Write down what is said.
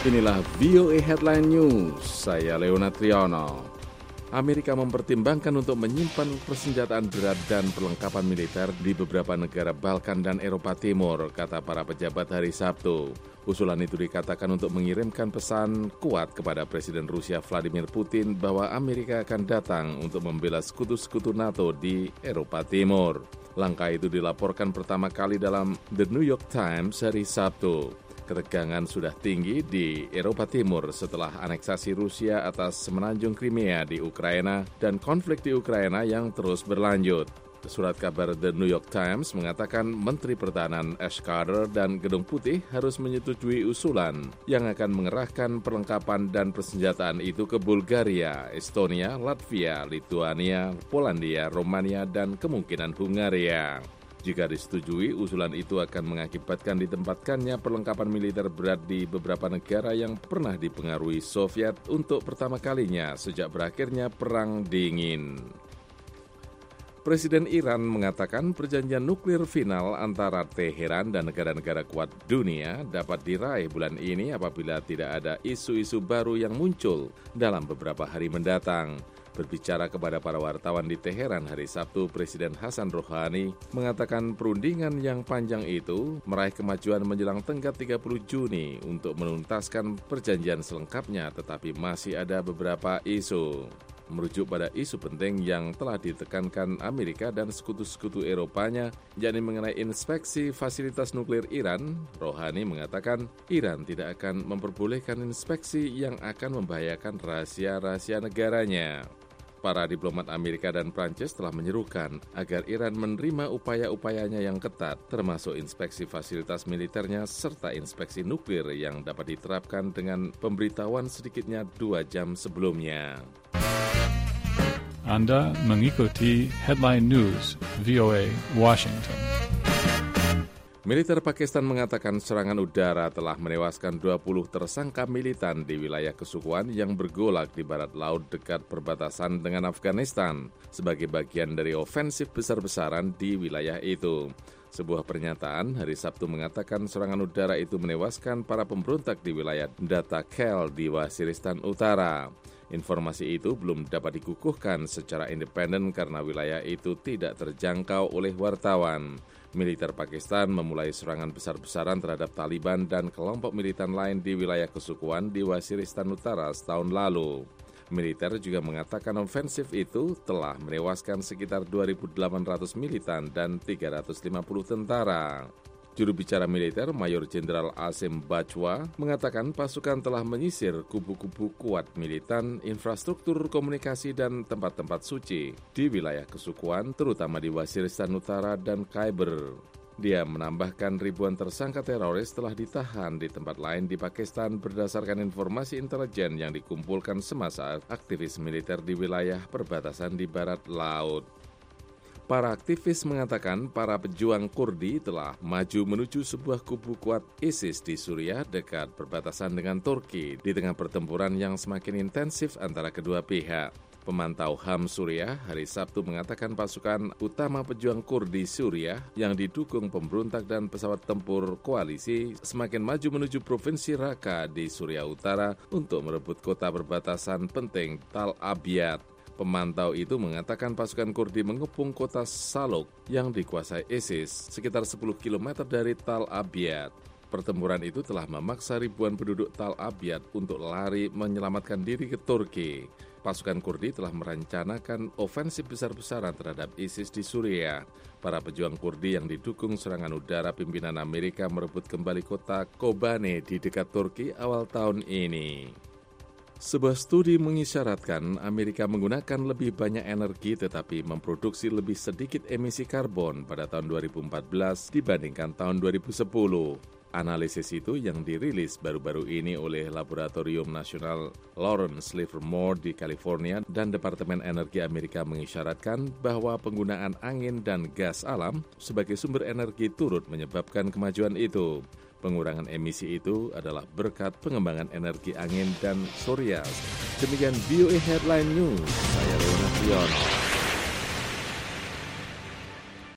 Inilah VOA Headline News, saya Leonard Triono. Amerika mempertimbangkan untuk menyimpan persenjataan berat dan perlengkapan militer di beberapa negara Balkan dan Eropa Timur, kata para pejabat hari Sabtu. Usulan itu dikatakan untuk mengirimkan pesan kuat kepada Presiden Rusia Vladimir Putin bahwa Amerika akan datang untuk membela sekutu-sekutu NATO di Eropa Timur. Langkah itu dilaporkan pertama kali dalam The New York Times hari Sabtu. Ketegangan sudah tinggi di Eropa Timur setelah aneksasi Rusia atas semenanjung Crimea di Ukraina dan konflik di Ukraina yang terus berlanjut. Surat kabar The New York Times mengatakan Menteri Pertahanan Ash Carter dan Gedung Putih harus menyetujui usulan yang akan mengerahkan perlengkapan dan persenjataan itu ke Bulgaria, Estonia, Latvia, Lituania, Polandia, Romania, dan kemungkinan Hungaria. Jika disetujui, usulan itu akan mengakibatkan ditempatkannya perlengkapan militer berat di beberapa negara yang pernah dipengaruhi Soviet untuk pertama kalinya sejak berakhirnya Perang Dingin. Presiden Iran mengatakan perjanjian nuklir final antara Teheran dan negara-negara kuat dunia dapat diraih bulan ini apabila tidak ada isu-isu baru yang muncul dalam beberapa hari mendatang. Berbicara kepada para wartawan di Teheran hari Sabtu, Presiden Hasan Rouhani mengatakan perundingan yang panjang itu meraih kemajuan menjelang tenggat 30 Juni untuk menuntaskan perjanjian selengkapnya, tetapi masih ada beberapa isu. Merujuk pada isu penting yang telah ditekankan Amerika dan sekutu-sekutu Eropanya, yakni mengenai inspeksi fasilitas nuklir Iran, Rouhani mengatakan Iran tidak akan memperbolehkan inspeksi yang akan membahayakan rahasia-rahasia negaranya. Para diplomat Amerika dan Prancis telah menyerukan agar Iran menerima upaya-upayanya yang ketat, termasuk inspeksi fasilitas militernya serta inspeksi nuklir yang dapat diterapkan dengan pemberitahuan sedikitnya 2 jam sebelumnya. Anda mengikuti Headline News, VOA, Washington. Militer Pakistan mengatakan serangan udara telah menewaskan 20 tersangka militan di wilayah kesukuan yang bergolak di barat laut dekat perbatasan dengan Afghanistan sebagai bagian dari ofensif besar-besaran di wilayah itu. Sebuah pernyataan hari Sabtu mengatakan serangan udara itu menewaskan para pemberontak di wilayah Data Khel di Waziristan Utara. Informasi itu belum dapat dikukuhkan secara independen karena wilayah itu tidak terjangkau oleh wartawan. Militer Pakistan memulai serangan besar-besaran terhadap Taliban dan kelompok militan lain di wilayah kesukuan di Waziristan Utara setahun lalu. Militer juga mengatakan ofensif itu telah menewaskan sekitar 2.800 militan dan 350 tentara. Juru bicara militer Mayor Jenderal Asim Bajwa mengatakan pasukan telah menyisir kubu-kubu kuat militan, infrastruktur komunikasi dan tempat-tempat suci di wilayah kesukuan, terutama di Waziristan Utara dan Khyber. Dia menambahkan ribuan tersangka teroris telah ditahan di tempat lain di Pakistan berdasarkan informasi intelijen yang dikumpulkan semasa aktivis militer di wilayah perbatasan di barat laut. Para aktivis mengatakan para pejuang Kurdi telah maju menuju sebuah kubu kuat ISIS di Suriah dekat perbatasan dengan Turki di tengah pertempuran yang semakin intensif antara kedua pihak. Pemantau HAM Suriah hari Sabtu mengatakan pasukan utama pejuang Kurdi Suriah yang didukung pemberontak dan pesawat tempur koalisi semakin maju menuju Provinsi Raqqa di Suriah Utara untuk merebut kota perbatasan penting Tal Abyad. Pemantau itu mengatakan pasukan Kurdi mengepung kota Saluk yang dikuasai ISIS sekitar 10 km dari Tal Abyad. Pertempuran itu telah memaksa ribuan penduduk Tal Abyad untuk lari menyelamatkan diri ke Turki. Pasukan Kurdi telah merencanakan ofensif besar-besaran terhadap ISIS di Suriah. Para pejuang Kurdi yang didukung serangan udara pimpinan Amerika merebut kembali kota Kobane di dekat Turki awal tahun ini. Sebuah studi mengisyaratkan Amerika menggunakan lebih banyak energi tetapi memproduksi lebih sedikit emisi karbon pada tahun 2014 dibandingkan tahun 2010. Analisis itu yang dirilis baru-baru ini oleh Laboratorium Nasional Lawrence Livermore di California dan Departemen Energi Amerika mengisyaratkan bahwa penggunaan angin dan gas alam sebagai sumber energi turut menyebabkan kemajuan itu. Pengurangan emisi itu adalah berkat pengembangan energi angin dan surya. Demikian VOA Headline News, saya Leonard Triono.